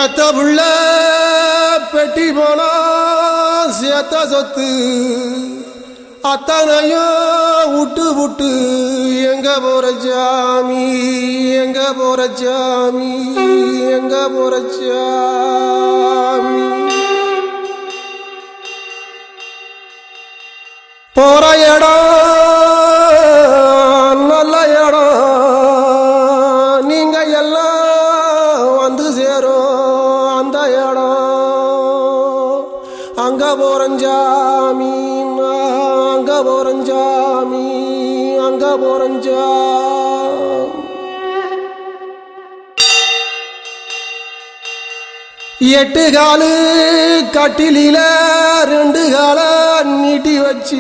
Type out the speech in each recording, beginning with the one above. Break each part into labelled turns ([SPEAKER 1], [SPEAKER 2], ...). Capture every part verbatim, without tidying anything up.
[SPEAKER 1] பெத்த புள்ள பெட்டி போனா சேத்த சொத்து அத்தனையோ விட்டு விட்டு எங்க போற சாமி எங்க போற சாமி எங்க போற சாமி போற இடம் நல்ல இடம் நீங்க எல்லாம் வந்து சேரும் அந்த இடம் அங்க போறஞ்சாமி அங்க போறஞ்சாமி அங்க போறஞ்சாமி எட்டு காலு கட்டிலில ரெண்டு கால நீட்டி வச்சு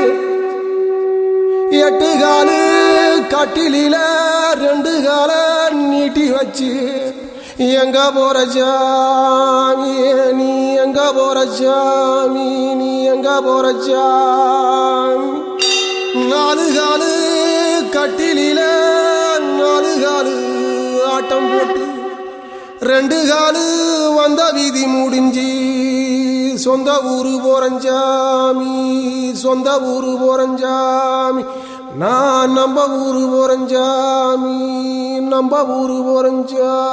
[SPEAKER 1] எட்டு காலு கட்டிலில ரெண்டு கால நீட்டி வச்சு எங்க போற சாமி நீ எங்க போற சாமி நீ எங்க போற சாமி நாலு காலு கட்டிலில நாலு காலு ஆட்டம் போட்டு ரெண்டு காலு வந்த வீதி முடிஞ்சி சொந்த ஊரு போறஞ்சாமி சொந்த ஊரு போறஞ்சாமி நான் நம்ம ஊரு போறஞ்சாமி நம்ம ஊரு போறஞ்சா